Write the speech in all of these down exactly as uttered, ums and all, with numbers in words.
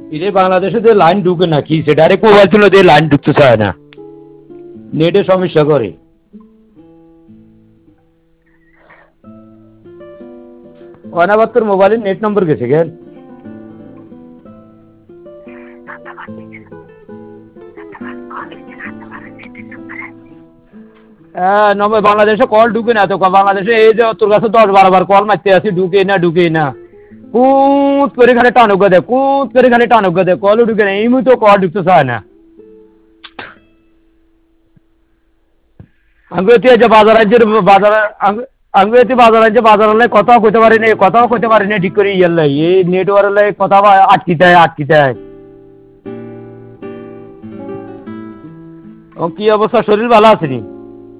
ইরে বাংলাদেশে যে লাইন ঢুকে না কি সে ডাইরেক্ট মোবাইল ছিল যে লাইন ঢুকতে চায় না, নেটের সমস্যা করে। অনাবাদ তোর মোবাইলের নেট নম্বর গেছে কেন? হ্যাঁ নম্বর বাংলাদেশে কল ঢুকে না তো, বাংলাদেশে এই যে তোর কাছে দশ বারো বার কল মারতে আসি ঢুকে না ঢুকে না, কুত করে খালি টানুক দে কুত করে খালি টানুক দে, কলও ঢুকে না, এই মুহূর্তে কল ঢুকতে চায় না। আমি যে বাজার রাজ্যের বাজার আমি বাজার রাজ্যে বাজার কথাও কইতে পারি না, কথাও কইতে পারি না ঠিক করে, ইয়ে লাই এই নেটওয়ার্ক লাই কথা আটকিতে হয় আটকিতে হয়। ও কি অবস্থা, শরীর ভালো আছে নি?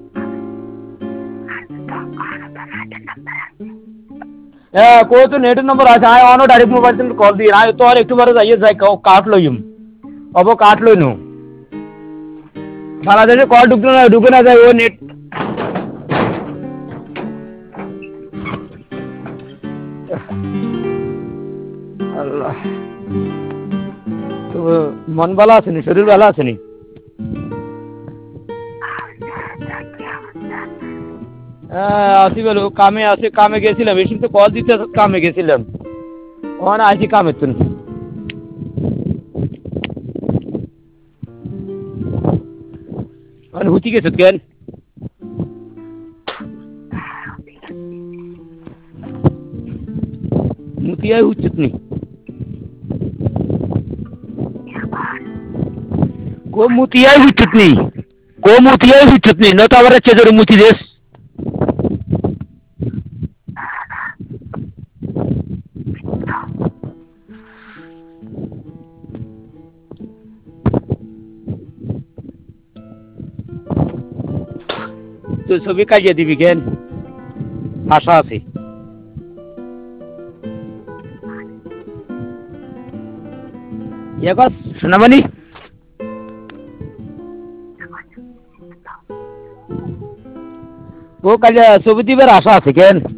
হ্যাঁ কো তো নেটের নম্বর আছে, আয় অনো ডাইরেক্ট মোবাইল থেকে কল দিয়ে আয় তো, আর একটু বারে যাইয়ে যাই কাট লইম অব কাট লই নো, বাংলাদেশে কল ঢুকতে না ঢুকে না যায় ও নেট। আল্লাহ, তো মন ভালো আছে নি, শরীর ভালো আছে নি? হ্যাঁ আসি বলো, কামে আছে, কামে গেছিলাম এসে তো কল দিতে কামে গেছিলাম, ওখানে আসি কামের জন্য। মানে হুতি গেছত কেন? মুতিয়াই হুচ্ছত নি কো মুতিয়াই হুচ্ছত নি কো মুতিয়াই হুচ্ছত নি, নতো আবার চেজরে মুতি দেশ। তো ছবি কাজিয়ে দিবি কেন? আশা আছে। ইয়ে কর সোনামণি, ও কাজে ছবি দিবার আশা আছে কেন?